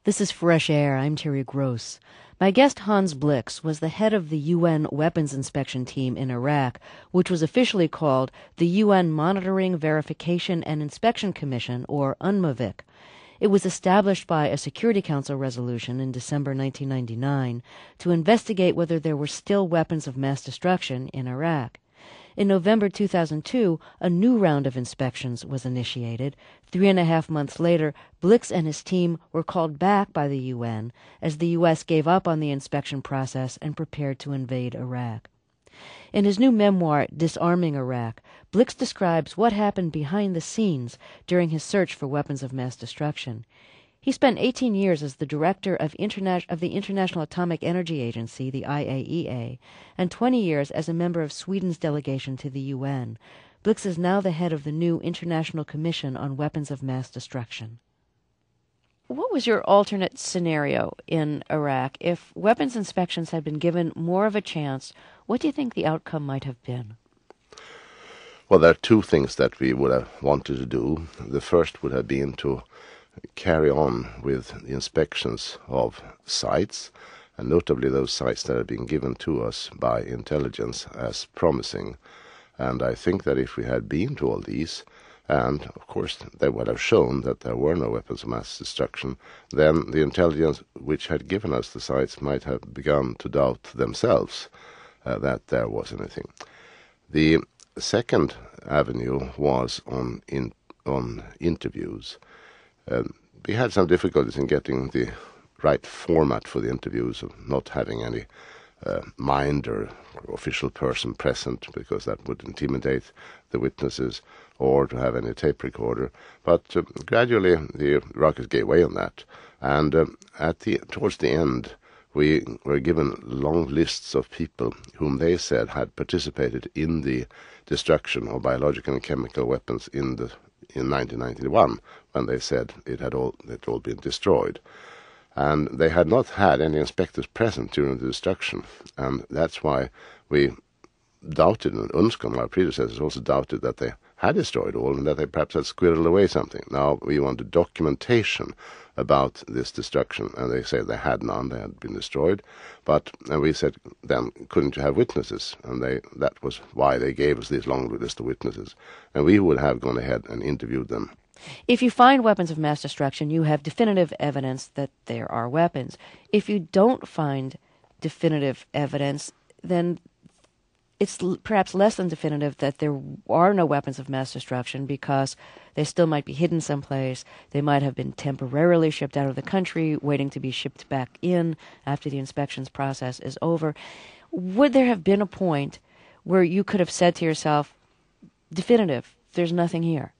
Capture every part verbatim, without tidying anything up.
This is Fresh Air. I'm Terry Gross. My guest Hans Blix was the head of the U N weapons inspection team in Iraq, which was officially called the U N Monitoring, Verification and Inspection Commission, or UNMOVIC. It was established by a Security Council resolution in December nineteen ninety-nine to investigate whether there were still weapons of mass destruction in Iraq. In November two thousand two, a new round of inspections was initiated. Three and a half months later, Blix and his team were called back by the U N as the U S gave up on the inspection process and prepared to invade Iraq. In his new memoir, Disarming Iraq, Blix describes what happened behind the scenes during his search for weapons of mass destruction. He spent eighteen years as the director of, Interna- of the International Atomic Energy Agency, the I A E A, and twenty years as a member of Sweden's delegation to the U N. Blix is now the head of the new International Commission on Weapons of Mass Destruction. What was your alternate scenario in Iraq? If weapons inspections had been given more of a chance, what do you think the outcome might have been? Well, there are two things that we would have wanted to do. The first would have been to carry on with the inspections of sites, and notably those sites that have been given to us by intelligence as promising. And I think that if we had been to all these, and of course they would have shown that there were no weapons of mass destruction, then the intelligence which had given us the sites might have begun to doubt themselves uh, that there was anything. The second avenue was on in, on interviews. Um, we had some difficulties in getting the right format for the interviews, of not having any uh, minder or official person present, because that would intimidate the witnesses, or to have any tape recorder. But uh, gradually the Iraqis gave way on that, and uh, at the towards the end we were given long lists of people whom they said had participated in the destruction of biological and chemical weapons in the in nineteen ninety-one, when they said it had all it all been destroyed. And they had not had any inspectors present during the destruction, and that's why we doubted, and Unscom, our predecessors, also doubted that they had destroyed all and that they perhaps had squirreled away something. Now we wanted documentation about this destruction, and they said they had none, they had been destroyed. But and we said, then couldn't you have witnesses? And they that was why they gave us this long list of witnesses, and we would have gone ahead and interviewed them. If you find weapons of mass destruction, you have definitive evidence that there are weapons. If you don't find definitive evidence, then it's l- perhaps less than definitive that there are no weapons of mass destruction, because they still might be hidden someplace. They might have been temporarily shipped out of the country, waiting to be shipped back in after the inspections process is over. Would there have been a point where you could have said to yourself, definitive, there's nothing here?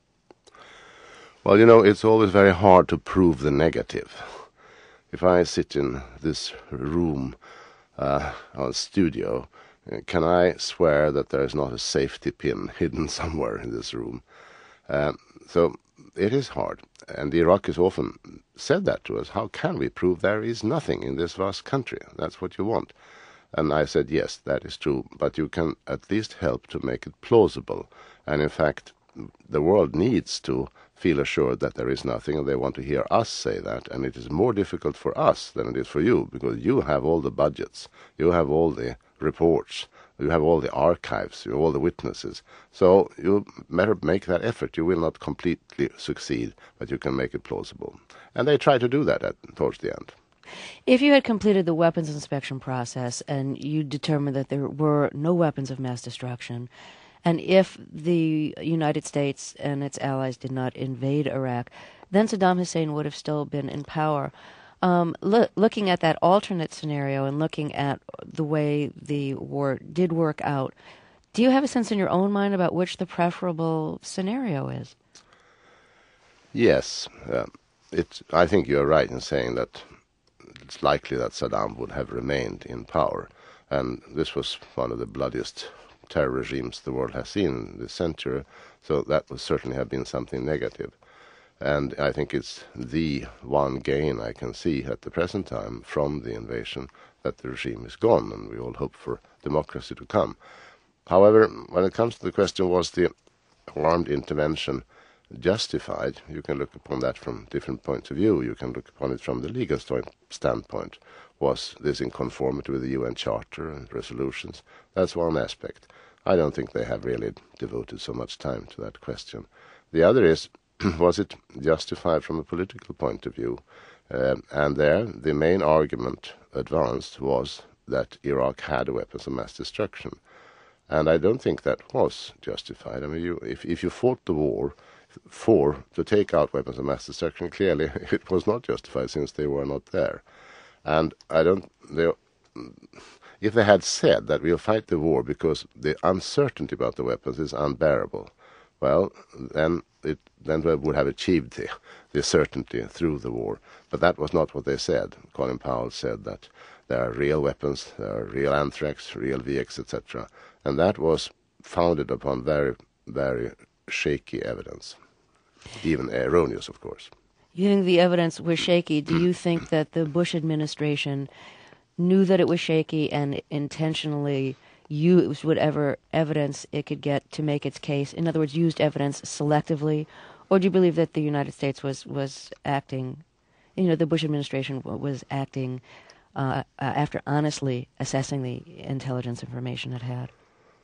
Well, you know, it's always very hard to prove the negative. If I sit in this room, uh, or studio, can I swear that there is not a safety pin hidden somewhere in this room? Um, so it is hard. And the Iraqis often said that to us. How can we prove there is nothing in this vast country? That's what you want. And I said, yes, that is true. But you can at least help to make it plausible. And in fact, the world needs to feel assured that there is nothing, and they want to hear us say that. And it is more difficult for us than it is for you, because you have all the budgets, you have all the reports, you have all the archives, you have all the witnesses. So you better make that effort. You will not completely succeed, but you can make it plausible. And they try to do that at, towards the end. If you had completed the weapons inspection process and you determined that there were no weapons of mass destruction, and if the United States and its allies did not invade Iraq, then Saddam Hussein would have still been in power. Um, lo- looking at that alternate scenario and looking at the way the war did work out, do you have a sense in your own mind about which the preferable scenario is? Yes. Uh, it, I think you're right in saying that it's likely that Saddam would have remained in power. And this was one of the bloodiest terror regimes the world has seen in this century, so that would certainly have been something negative. And I think it's the one gain I can see at the present time from the invasion, that the regime is gone, and we all hope for democracy to come. However, when it comes to the question, was the armed intervention justified, you can look upon that from different points of view. You can look upon it from the legal standpoint. Was this in conformity with the U N Charter and resolutions? That's one aspect. I don't think they have really devoted so much time to that question. The other is, was it justified from a political point of view? Uh, and there, the main argument advanced was that Iraq had weapons of mass destruction. And I don't think that was justified. I mean, you, if, if you fought the war for to take out weapons of mass destruction, clearly it was not justified since they were not there. And I don't... They, if they had said that we'll fight the war because the uncertainty about the weapons is unbearable, well, then it then we would have achieved the, the certainty through the war. But that was not what they said. Colin Powell said that there are real weapons, there are real anthrax, real V X, et cetera. And that was founded upon very, very shaky evidence, even erroneous, of course. You think the evidence was shaky. Do you think that the Bush administration knew that it was shaky and intentionally used whatever evidence it could get to make its case? In other words, used evidence selectively? Or do you believe that the United States was, was acting, you know, the Bush administration was acting uh, after honestly assessing the intelligence information it had?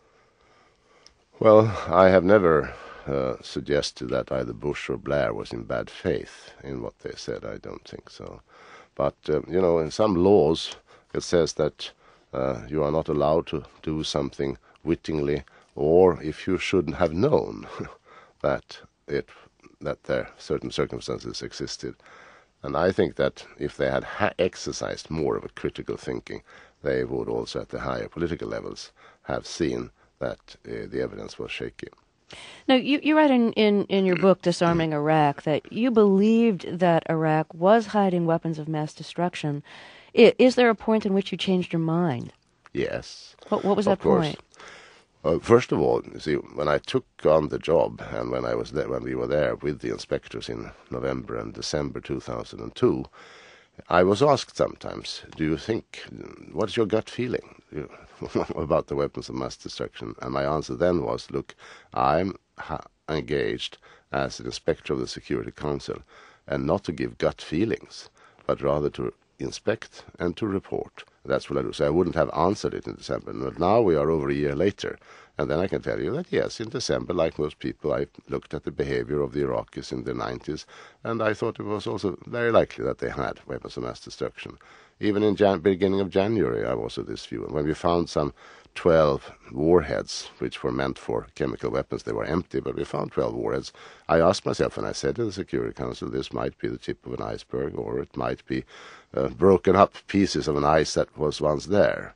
Well, I have never uh, suggested that either Bush or Blair was in bad faith in what they said. I don't think so. But, uh, you know, in some laws it says that uh, you are not allowed to do something wittingly, or if you shouldn't have known that it that there certain circumstances existed. And I think that if they had ha- exercised more of a critical thinking, they would also at the higher political levels have seen that uh, the evidence was shaky. Now, you, you write in, in, in your book, Disarming Iraq, that you believed that Iraq was hiding weapons of mass destruction. I, is there a point in which you changed your mind? Yes. What, what was that of course. point? Uh, first of all, you see, when I took on the job and when I was there, when we were there with the inspectors in November and December two thousand two, I was asked sometimes, do you think, what's your gut feeling about the weapons of mass destruction? And my answer then was, look, I'm ha- engaged as an inspector of the Security Council, and not to give gut feelings, but rather to inspect and to report. That's what I do. So I wouldn't have answered it in December. But now we are over a year later, and then I can tell you that, yes, in December, like most people, I looked at the behavior of the Iraqis in the nineties, and I thought it was also very likely that they had weapons of mass destruction. Even in Jan- beginning of January, I was of this view. And when we found some twelve warheads, which were meant for chemical weapons, they were empty, but we found twelve warheads. I asked myself, and I said to the Security Council, this might be the tip of an iceberg, or it might be uh, broken up pieces of an ice that was once there.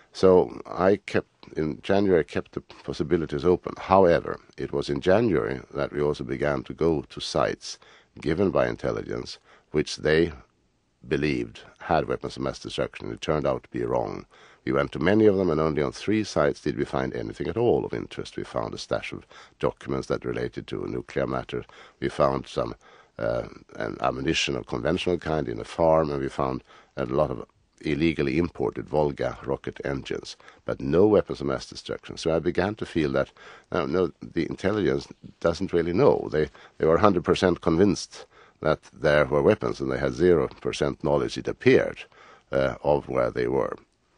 So I kept, in January, kept the possibilities open. However, it was in January that we also began to go to sites given by intelligence, which they believed had weapons of mass destruction. It turned out to be wrong. We went to many of them, and only on three sites did we find anything at all of interest. We found a stash of documents that related to nuclear matter. We found some uh, an ammunition of conventional kind in a farm, and we found a lot of illegally imported Volga rocket engines, but no weapons of mass destruction. So I began to feel that uh, no, the intelligence doesn't really know. They they were one hundred percent convinced that there were weapons, and they had zero percent knowledge, it appeared, uh, of where they were.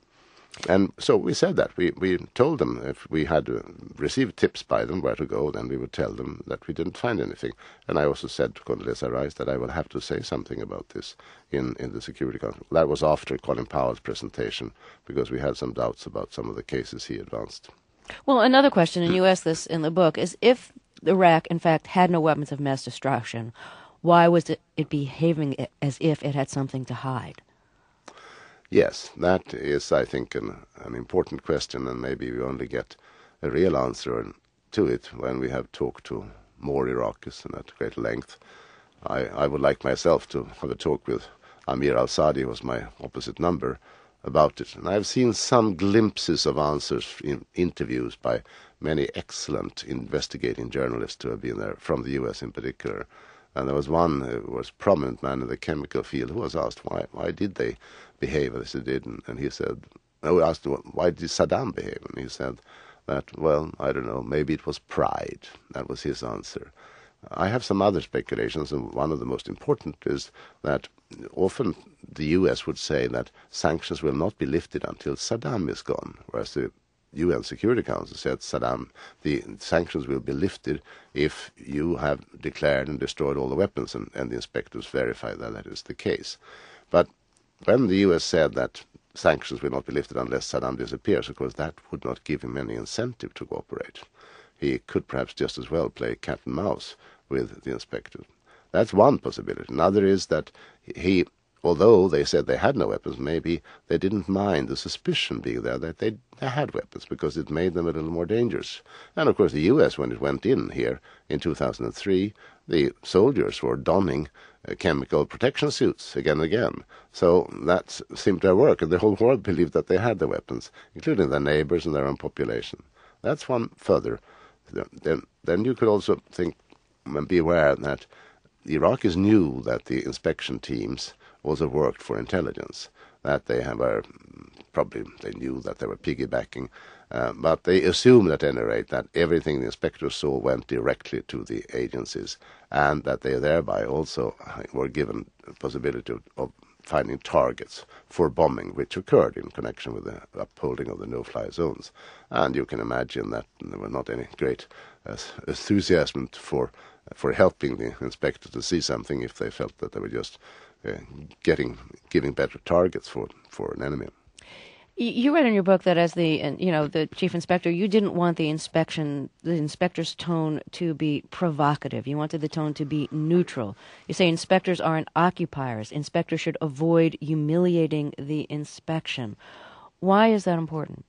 And so we said that. We, we told them if we had uh, received tips by them where to go, then we would tell them that we didn't find anything. And I also said to Condoleezza Rice that I will have to say something about this in, in the Security Council. That was after Colin Powell's presentation, because we had some doubts about some of the cases he advanced. Well, another question, and you asked this in the book, is if Iraq, in fact, had no weapons of mass destruction, why was it, it behaving as if it had something to hide? Yes, that is, I think, an, an important question, and maybe we only get a real answer to it when we have talked to more Iraqis and at great length. I, I would like myself to have a talk with Amir al-Sadi, who was my opposite number, about it. And I've seen some glimpses of answers in interviews by many excellent investigating journalists who have been there, from the U S in particular. And there was one who was a prominent man in the chemical field who was asked, why why did they behave as they did? And, and he said, no, we asked him, why did Saddam behave? And he said that, well, I don't know, maybe it was pride. That was his answer. I have some other speculations, and one of the most important is that often the U S would say that sanctions will not be lifted until Saddam is gone, whereas the U N Security Council said Saddam, the sanctions will be lifted if you have declared and destroyed all the weapons, and, and the inspectors verify that that is the case. But when the U S said that sanctions will not be lifted unless Saddam disappears, of course that would not give him any incentive to cooperate. He could perhaps just as well play cat and mouse with the inspectors. That's one possibility. Another is that he, although they said they had no weapons, maybe they didn't mind the suspicion being there that they, they had weapons, because it made them a little more dangerous. And of course the U S, when it went in here in two thousand three, the soldiers were donning uh, chemical protection suits again and again. So that seemed to work, and the whole world believed that they had the weapons, including their neighbors and their own population. That's one further. Then, then you could also think and be aware that the Iraqis knew that the inspection teams also worked for intelligence, that they were probably they knew that they were piggybacking, uh, but they assumed at any rate that everything the inspectors saw went directly to the agencies, and that they thereby also were given the possibility of, of finding targets for bombing, which occurred in connection with the upholding of the no-fly zones. And you can imagine that there was not any great uh, enthusiasm for for helping the inspector to see something if they felt that they were just uh, getting giving better targets for for an enemy. You read in your book that as the you know the chief inspector, you didn't want the inspection the inspector's tone to be provocative. You wanted the tone to be neutral. You say inspectors aren't occupiers. Inspectors should avoid humiliating the inspection. Why is that important?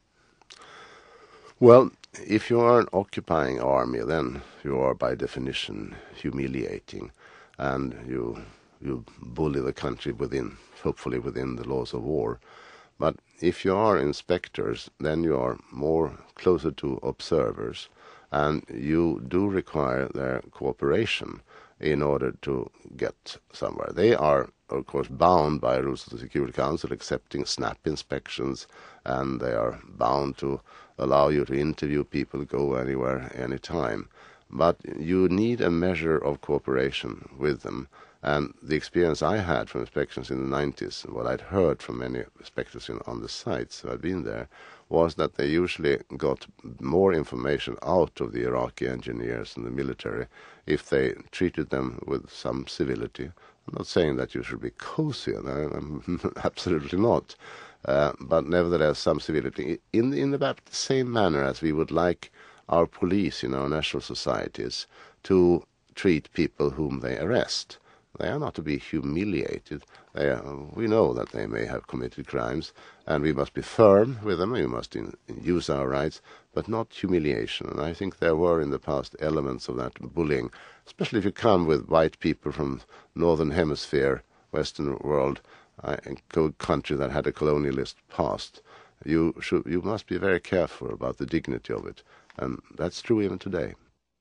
Well, if you are an occupying army, then you are by definition humiliating, and you you bully the country within, hopefully within the laws of war. But if you are inspectors, then you are more closer to observers, and you do require their cooperation in order to get somewhere. They are, of course, bound by rules of the Security Council, accepting snap inspections, and they are bound to allow you to interview people, go anywhere, anytime. But you need a measure of cooperation with them. And the experience I had from inspections in the nineties, and what I'd heard from many inspectors in, on the sites who had been there, was that they usually got more information out of the Iraqi engineers and the military if they treated them with some civility. I'm not saying that you should be cozy, absolutely not, uh, but nevertheless some civility, in, in about the same manner as we would like our police in our national societies to treat people whom they arrest. They are not to be humiliated. They are, we know that they may have committed crimes, and we must be firm with them. We must in, in use our rights, but not humiliation. And I think there were in the past elements of that bullying, especially if you come with white people from northern hemisphere, Western world, uh, a country that had a colonialist past. You should, you must be very careful about the dignity of it, and that's true even today.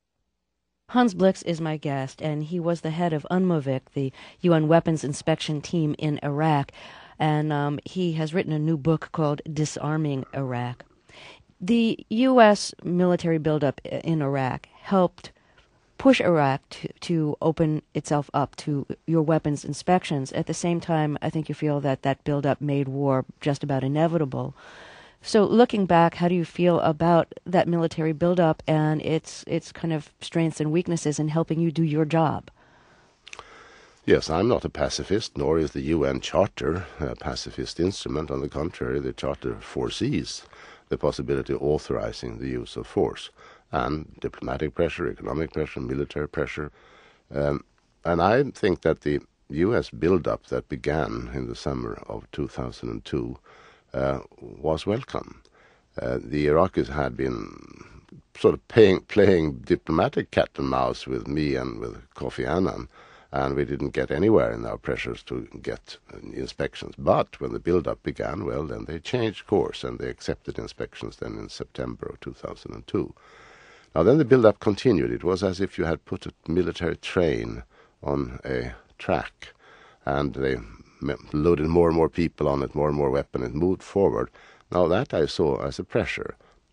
Hans Blix is my guest, and he was the head of UNMOVIC, the U N weapons inspection team in Iraq, and um, he has written a new book called Disarming Iraq. The U S military buildup in Iraq helped push Iraq to, to open itself up to your weapons inspections. At the same time, I think you feel that that buildup made war just about inevitable. So looking back, how do you feel about that military buildup and its its kind of strengths and weaknesses in helping you do your job? Yes, I'm not a pacifist, nor is the U N Charter a pacifist instrument. On the contrary, the Charter foresees the possibility of authorizing the use of force, and diplomatic pressure, economic pressure, military pressure. Um, and I think that the U S buildup that began in the summer of two thousand two Uh, was welcome. Uh, the Iraqis had been sort of paying, playing diplomatic cat and mouse with me and with Kofi Annan, and we didn't get anywhere in our pressures to get uh, inspections. But when the build-up began, well, then they changed course, and they accepted inspections then in September of two thousand two. Now, then the build-up continued. It was as if you had put a military train on a track, and they loaded more and more people on it, more and more weapons, and moved forward. Now that I saw as a pressure.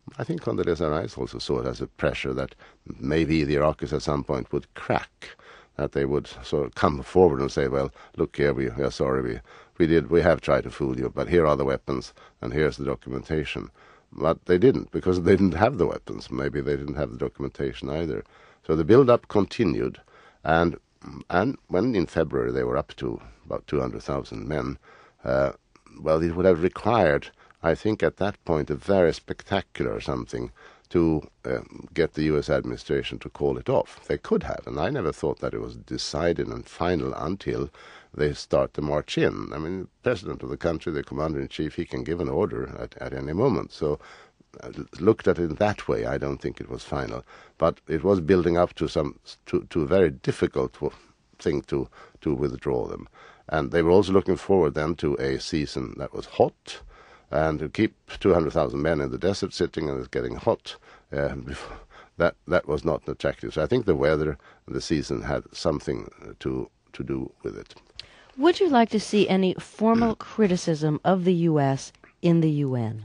I think Condoleezza Rice also saw it as a pressure that maybe the Iraqis at some point would crack, that they would sort of come forward and say, well, look here, we, we are sorry, we, we did, we have tried to fool you, but here are the weapons and here's the documentation. But they didn't, because they didn't have the weapons. Maybe they didn't have the documentation either. So the build-up continued, and and when in February they were up to about two hundred thousand men, uh, well, it would have required, I think at that point, a very spectacular something to uh, get the U S administration to call it off. They could have, and I never thought that it was decided and final until they start to march in. I mean, the president of the country, the commander-in-chief, he can give an order at, at any moment. So uh, looked at it that way, I don't think it was final. But it was building up to some to, to a very difficult thing to, to withdraw them. And they were also looking forward then to a season that was hot, and to keep two hundred thousand men in the desert sitting and it's getting hot, uh, that that was not attractive. So I think the weather and the season had something to to do with it. Would you like to see any formal criticism of the U S in the U N?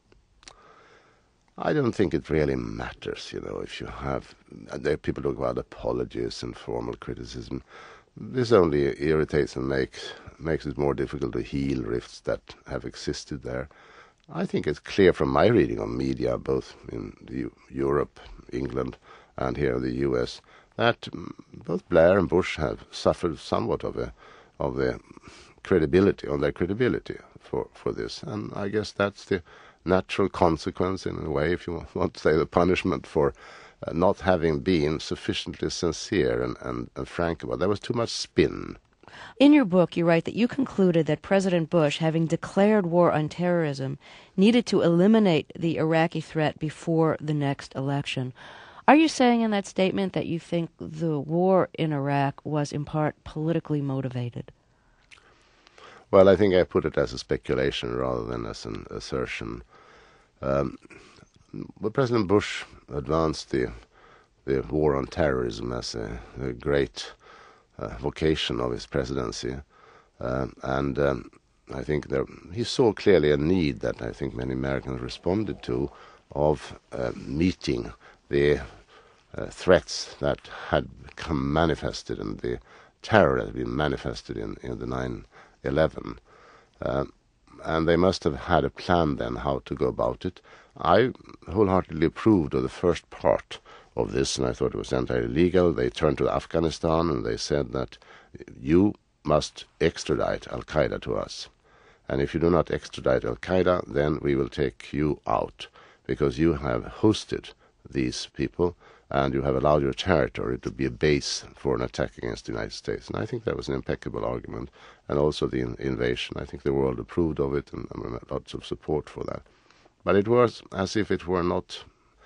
I don't think it really matters, you know, if you have... There people talk about apologies and formal criticism. This only irritates and makes makes it more difficult to heal rifts that have existed there. I think it's clear from my reading of media, both in the Europe, England, and here in the U S, that both Blair and Bush have suffered somewhat of a of a credibility, on their credibility for, for this. And I guess that's the natural consequence, in a way, if you want to say the punishment for uh, not having been sufficiently sincere and, and, and frank about it. There was too much spin. In your book, you write that you concluded that President Bush, having declared war on terrorism, needed to eliminate the Iraqi threat before the next election. Are you saying in that statement that you think the war in Iraq was in part politically motivated? Well, I think I put it as a speculation rather than as an assertion. Um, well, President Bush advanced the the war on terrorism as a, a great uh, vocation of his presidency, uh, and um, I think there, he saw clearly a need that I think many Americans responded to of uh, meeting the uh, threats that had become manifested and the terror that had been manifested in, in the nine eleven. Uh, and they must have had a plan then how to go about it. I wholeheartedly approved of the first part of this, and I thought it was entirely legal. They turned to Afghanistan and they said that you must extradite Al-Qaeda to us. And if you do not extradite Al-Qaeda, then we will take you out, because you have hosted these people and you have allowed your territory to be a base for an attack against the United States. And I think that was an impeccable argument. And also the in- invasion. I think the world approved of it, and, and lots of support for that. But it was as if it were not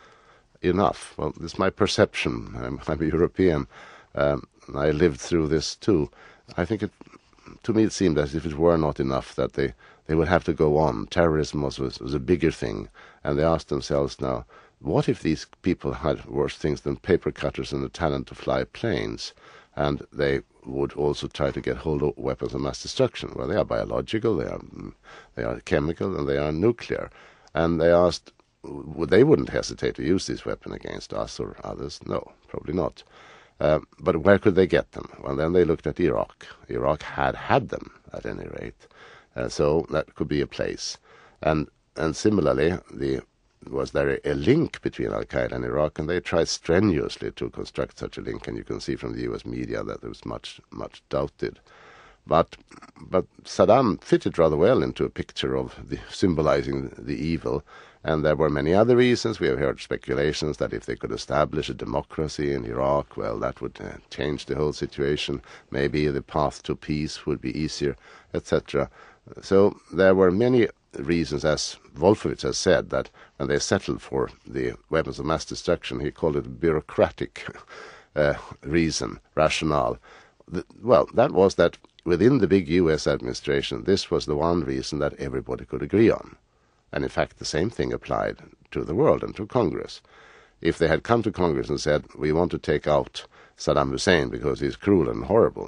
enough. Well, it's my perception. I'm, I'm a European. Um, I lived through this too. I think it, to me it seemed as if it were not enough, that they, they would have to go on. Terrorism was, was, was a bigger thing. And they asked themselves now, what if these people had worse things than paper cutters and the talent to fly planes? And they would also try to get hold of weapons of mass destruction. Well, they are biological, they are they are chemical, and they are nuclear. And they asked, well, they wouldn't hesitate to use this weapon against us or others. No, probably not. Uh, but where could they get them? Well, then they looked at Iraq. Iraq had had them, at any rate. Uh, so that could be a place. And and similarly, the was there a, a link between Al-Qaeda and Iraq, and they tried strenuously to construct such a link, and you can see from the U S media that it was much, much doubted. But but Saddam fitted rather well into a picture of the, symbolizing the evil, and there were many other reasons. We have heard speculations that if they could establish a democracy in Iraq, well, that would uh, change the whole situation. Maybe the path to peace would be easier, et cetera. So there were many reasons, as Wolfowitz has said, that when they settled for the weapons of mass destruction, he called it a bureaucratic uh, reason, rationale. The, well, that was that within the big U S administration, this was the one reason that everybody could agree on. And in fact, the same thing applied to the world and to Congress. If they had come to Congress and said, we want to take out Saddam Hussein because he's cruel and horrible,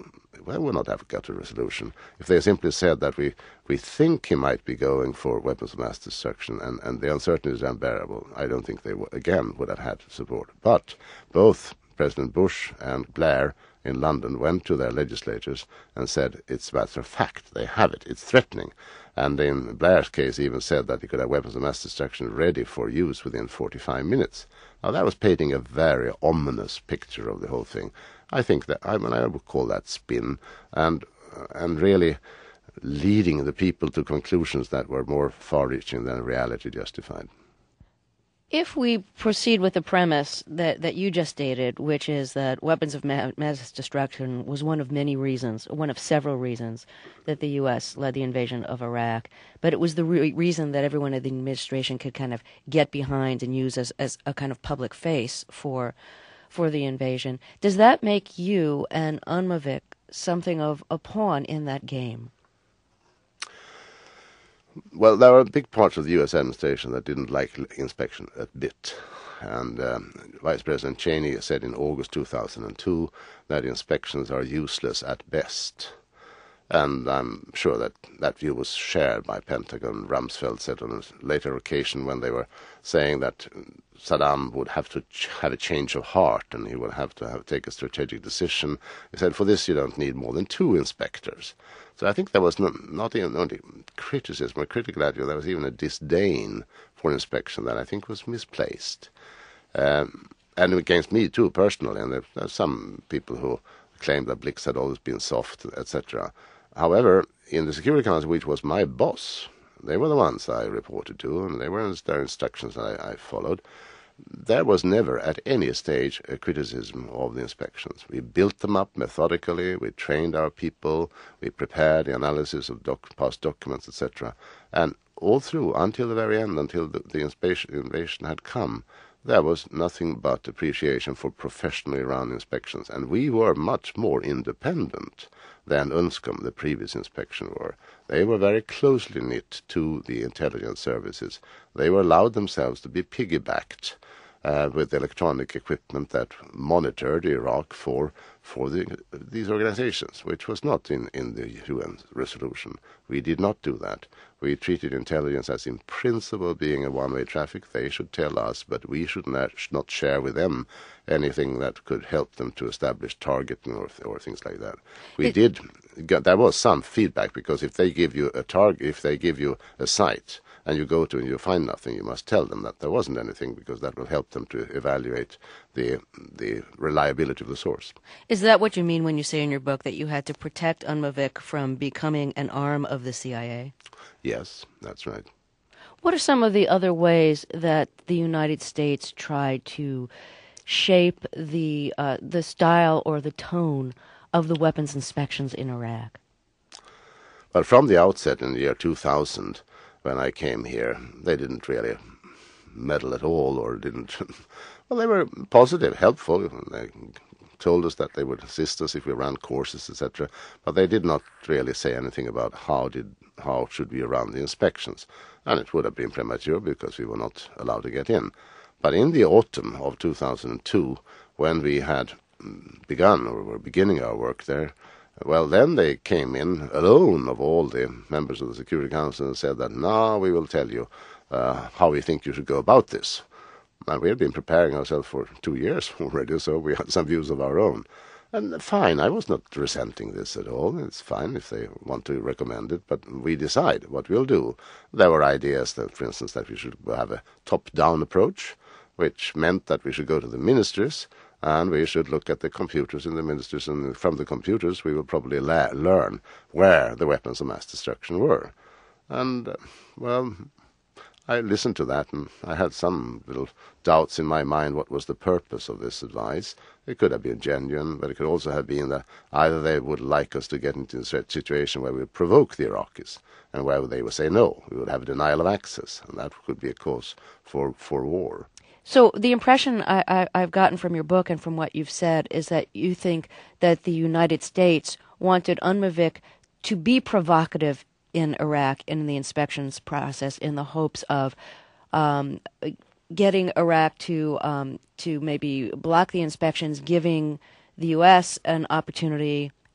well, we would not have got a resolution. If they simply said that we, we think he might be going for weapons of mass destruction and, and the uncertainty is unbearable, I don't think they, w- again, would have had support. But both President Bush and Blair in London went to their legislators and said, it's a matter of fact, they have it, it's threatening. And in Blair's case, he even said that he could have weapons of mass destruction ready for use within forty-five minutes. Now, that was painting a very ominous picture of the whole thing. I think that, I mean, I would call that spin, and uh, and really leading the people to conclusions that were more far-reaching than reality justified. If we proceed with the premise that, that you just stated, which is that weapons of ma- mass destruction was one of many reasons, one of several reasons, that the U S led the invasion of Iraq, but it was the re- reason that everyone in the administration could kind of get behind and use as, as a kind of public face for for the invasion, does that make you and Unmovik something of a pawn in that game? Well, there were big parts of the U S administration that didn't like inspection a bit. And um, Vice President Cheney said in August two thousand two that inspections are useless at best. And I'm sure that that view was shared by Pentagon. Rumsfeld said on a later occasion when they were saying that Saddam would have to ch- have a change of heart and he would have to have take a strategic decision. He said, for this you don't need more than two inspectors. So I think there was not, not even only criticism or critical attitude, there was even a disdain for inspection that I think was misplaced. Um, and against me too, personally, and there, there are some people who claim that Blix had always been soft, et cetera. However, in the Security Council, which was my boss, they were the ones I reported to, and they were their instructions I, I followed. There was never at any stage a criticism of the inspections. We built them up methodically, we trained our people, we prepared the analysis of doc- past documents, et cetera. And all through, until the very end, until the, the invasion had come, there was nothing but appreciation for professionally run inspections. And we were much more independent than UNSCOM, the previous inspection, were. They were very closely knit to the intelligence services. They were allowed themselves to be piggybacked uh, with electronic equipment that monitored Iraq for for the, these organizations, which was not in, in the U N resolution. We did not do that. We treated intelligence as in principle being a one-way traffic. They should tell us, but we should not, should not share with them anything that could help them to establish targeting or, or things like that. We it, did. There was some feedback, because if they give you a target, if they give you a site and you go to and you find nothing, you must tell them that there wasn't anything, because that will help them to evaluate the the reliability of the source. Is that what you mean when you say in your book that you had to protect Unmovik from becoming an arm of the C I A? Yes, that's right. What are some of the other ways that the United States tried to shape the uh, the style or the tone of the weapons inspections in Iraq? Well, from the outset in the year two thousand, when I came here, they didn't really meddle at all, or didn't. Well, they were positive, helpful. They told us that they would assist us if we ran courses, et cetera. But they did not really say anything about how did how should we run the inspections. And it would have been premature, because we were not allowed to get in. But in the autumn of two thousand two, when we had begun, or were beginning our work there, well, then they came in alone of all the members of the Security Council and said that, now we will tell you uh, how we think you should go about this. And we had been preparing ourselves for two years already, so we had some views of our own. And fine, I was not resenting this at all. It's fine if they want to recommend it, but we decide what we'll do. There were ideas that, for instance, that we should have a top-down approach, which meant that we should go to the ministries, and we should look at the computers in the ministries, and from the computers we will probably la- learn where the weapons of mass destruction were. And, uh, well, I listened to that, and I had some little doubts in my mind what was the purpose of this advice. It could have been genuine, but it could also have been that either they would like us to get into a situation where we would provoke the Iraqis, and where they would say no, we would have a denial of access, and that could be a cause for, for war. So the impression I, I, I've gotten from your book and from what you've said is that you think that the United States wanted Unmovik to be provocative in Iraq in the inspections process, in the hopes of um, getting Iraq to um, to maybe block the inspections, giving the U S an opportunity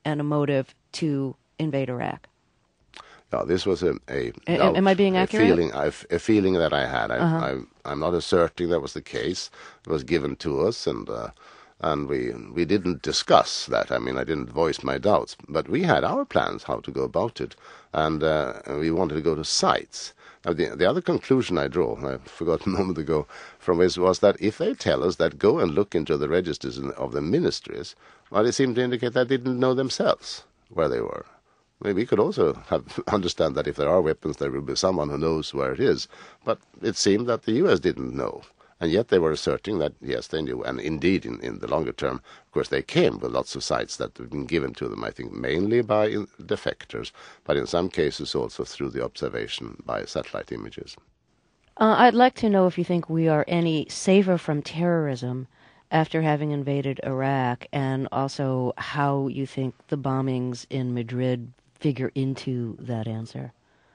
and a motive to invade Iraq. No, this was a, a, a doubt, am I being a accurate? feeling, a, a feeling that I had. I, uh-huh. I, I'm not asserting that was the case. It was given to us, and uh, and we we didn't discuss that. I mean, I didn't voice my doubts, but we had our plans how to go about it, and uh, we wanted to go to sites. Now, the, the other conclusion I draw, I forgot a moment ago, from this was that if they tell us that go and look into the registers of the ministries, well, they seem to indicate that they didn't know themselves where they were. I mean, we could also have understand that if there are weapons, there will be someone who knows where it is. But it seemed that the U S didn't know. And yet they were asserting that, yes, they knew. And indeed, in, in the longer term, of course, they came with lots of sites that had been given to them, I think, mainly by defectors, but in some cases also through the observation by satellite images. Uh, I'd like to know if you think we are any safer from terrorism after having invaded Iraq, and also how you think the bombings in Madrid figure into that answer.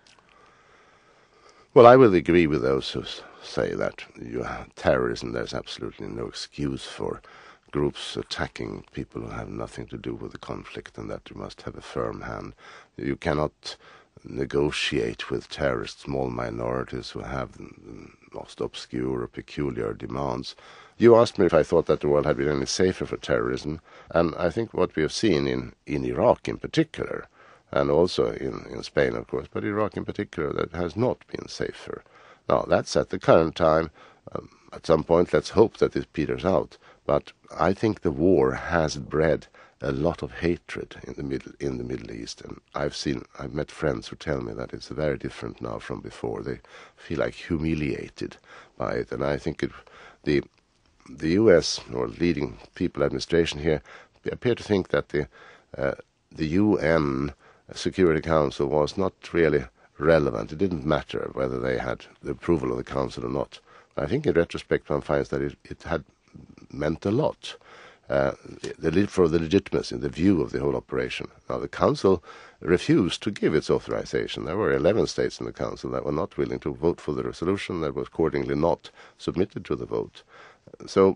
Well, I will agree with those who say that you have terrorism, there's absolutely no excuse for groups attacking people who have nothing to do with the conflict, and that you must have a firm hand. You cannot negotiate with terrorist small minorities who have most obscure or peculiar demands. You asked me if I thought that the world had been any safer for terrorism, and I think what we have seen in, in Iraq in particular, and also in, in Spain, of course, but Iraq in particular, that has not been safer. Now, that's at the current time. Um, at some point, let's hope that it peters out. But I think the war has bred a lot of hatred in the Middle in the Middle East, and I've seen, I've met friends who tell me that it's very different now from before. They feel like humiliated by it, and I think it, the the U S or leading people administration here appear to think that the uh, the U N Security Council was not really relevant. It didn't matter whether they had the approval of the Council or not. I think in retrospect one finds that it, it had meant a lot uh, the, for the legitimacy, the view of the whole operation. Now, the Council refused to give its authorization. There were eleven states in the Council that were not willing to vote for the resolution, that was accordingly not submitted to the vote. So,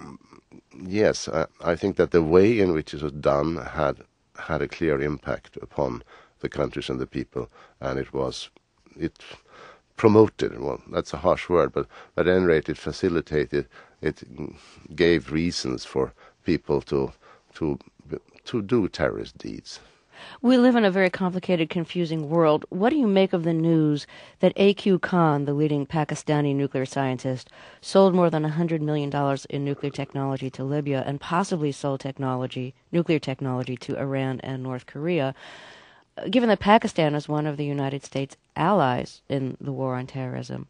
yes, I, I think that the way in which it was done had had a clear impact upon the countries and the people, and it was, it promoted, well, that's a harsh word, but at any rate it facilitated, it gave reasons for people to to to do terrorist deeds. We live in a very complicated, confusing world. What do you make of the news that A Q Khan, the leading Pakistani nuclear scientist, sold more than one hundred million dollars in nuclear technology to Libya and possibly sold technology, nuclear technology to Iran and North Korea, given that Pakistan is one of the United States' allies in the war on terrorism?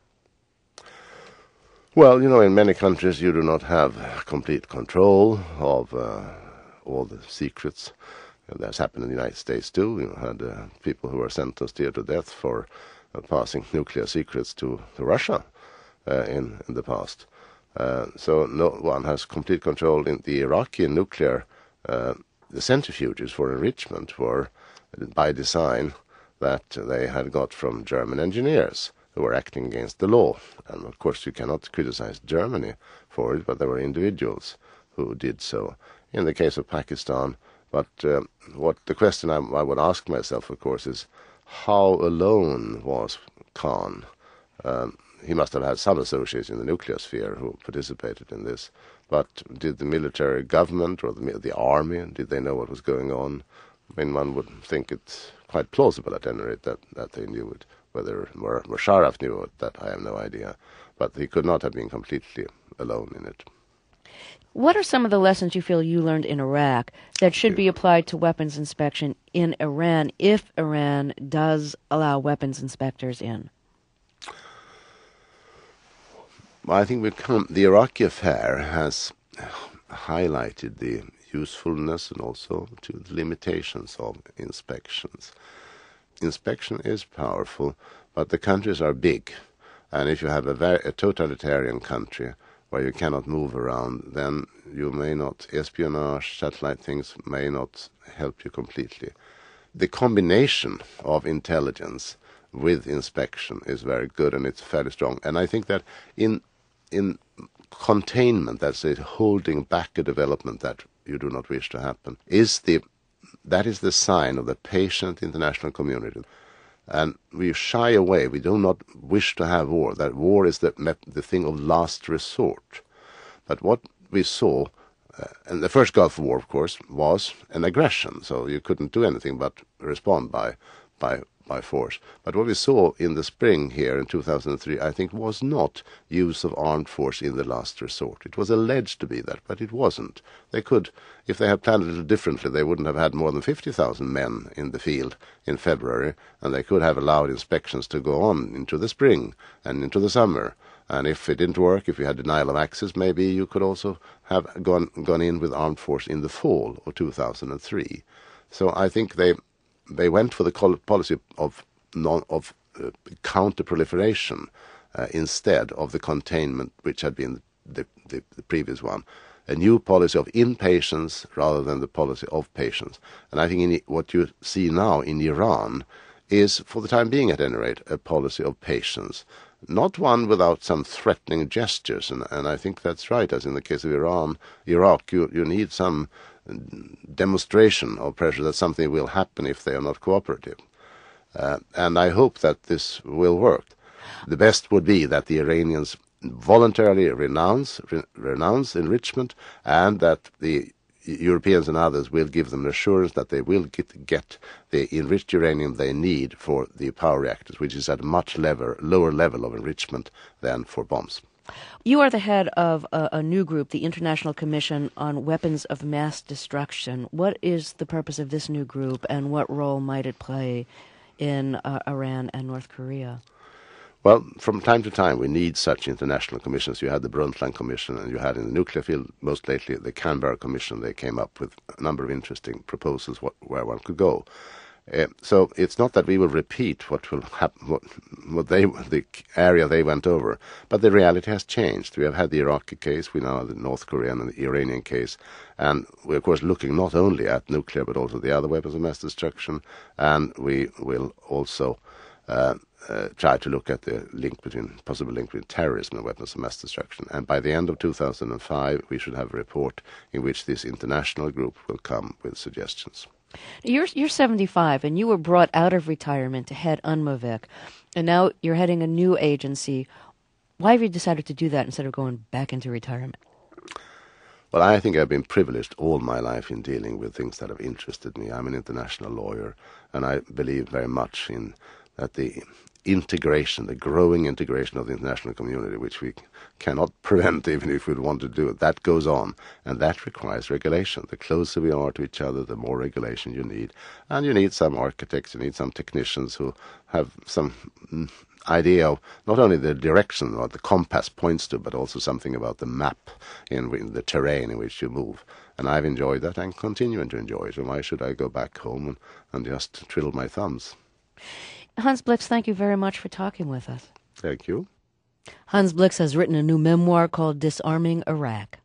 Well, you know, in many countries you do not have complete control of uh, all the secrets. That's happened in the United States too. You had uh, people who were sentenced here to death for uh, passing nuclear secrets to, to Russia uh, in, in the past. Uh, so no one has complete control. In the Iraqi nuclear, uh, the centrifuges for enrichment were by design that they had got from German engineers who were acting against the law. And of course you cannot criticize Germany for it, but there were individuals who did so. In the case of Pakistan, But uh, what the question I, I would ask myself, of course, is how alone was Khan? Um, he must have had some associates in the nuclear sphere who participated in this. But did the military government or the, the army, did they know what was going on? I mean, one would think it's quite plausible at any rate that, that they knew it. Whether Musharraf knew it, that I have no idea. But he could not have been completely alone in it. What are some of the lessons you feel you learned in Iraq that should be applied to weapons inspection in Iran if Iran does allow weapons inspectors in? I think we've come, the Iraqi affair has highlighted the usefulness and also to the limitations of inspections. Inspection is powerful, but the countries are big. And if you have a, very, a totalitarian country where you cannot move around, then you may not, espionage, satellite things may not help you completely. The combination of intelligence with inspection is very good, and it's fairly strong. And I think that in in containment, that's it, holding back a development that you do not wish to happen, is the that is the sign of the patient international community. And we shy away. We do not wish to have war. That war is the, the thing of last resort. But what we saw, uh, and the first Gulf War, of course, was an aggression. So you couldn't do anything but respond by by by force. But what we saw in the spring here in two thousand three, I think, was not use of armed force in the last resort. It was alleged to be that, but it wasn't. They could, if they had planned a little differently, they wouldn't have had more than fifty thousand men in the field in February, and they could have allowed inspections to go on into the spring and into the summer. And if it didn't work, if you had denial of access, maybe you could also have gone gone in with armed force in the fall of two thousand three. So I think they they went for the policy of non, of uh, counter-proliferation uh, instead of the containment which had been the, the, the previous one. A new policy of impatience rather than the policy of patience. And I think in what you see now in Iran is, for the time being at any rate, a policy of patience. Not one without some threatening gestures, and, and I think that's right, as in the case of Iran, Iraq, you, you need some demonstration of pressure that something will happen if they are not cooperative. Uh, and I hope that this will work. The best would be that the Iranians voluntarily renounce, re- renounce enrichment, and that the Europeans and others will give them assurance that they will get, get the enriched uranium they need for the power reactors, which is at a much level, lower level of enrichment than for bombs. You are the head of a, a new group, the International Commission on Weapons of Mass Destruction. What is the purpose of this new group, and what role might it play in uh, Iran and North Korea? Well, from time to time, we need such international commissions. You had the Brundtland Commission, and you had in the nuclear field, most lately, the Canberra Commission. They came up with a number of interesting proposals what, where one could go. Uh, so it's not that we will repeat what will happen, what, what they, the area they went over, but the reality has changed. We have had the Iraqi case, we now have the North Korean and the Iranian case, and we're of course looking not only at nuclear but also the other weapons of mass destruction, and we will also uh, uh, try to look at the link between, possible link between terrorism and weapons of mass destruction. And by the end of two thousand five, we should have a report in which this international group will come with suggestions. You're you're seventy-five, and you were brought out of retirement to head UNMOVIC, and now you're heading a new agency. Why have you decided to do that instead of going back into retirement? Well, I think I've been privileged all my life in dealing with things that have interested me. I'm an international lawyer, and I believe very much in that the integration, the growing integration of the international community, which we cannot prevent even if we want to do it, that goes on, and that requires regulation. The closer we are to each other, the more regulation you need. And you need some architects, you need some technicians who have some mm, idea of not only the direction what the compass points to, but also something about the map in, in the terrain in which you move. And I've enjoyed that and continuing to enjoy it. And why should I go back home and, and just twiddle my thumbs? Hans Blix, thank you very much for talking with us. Thank you. Hans Blix has written a new memoir called Disarming Iraq.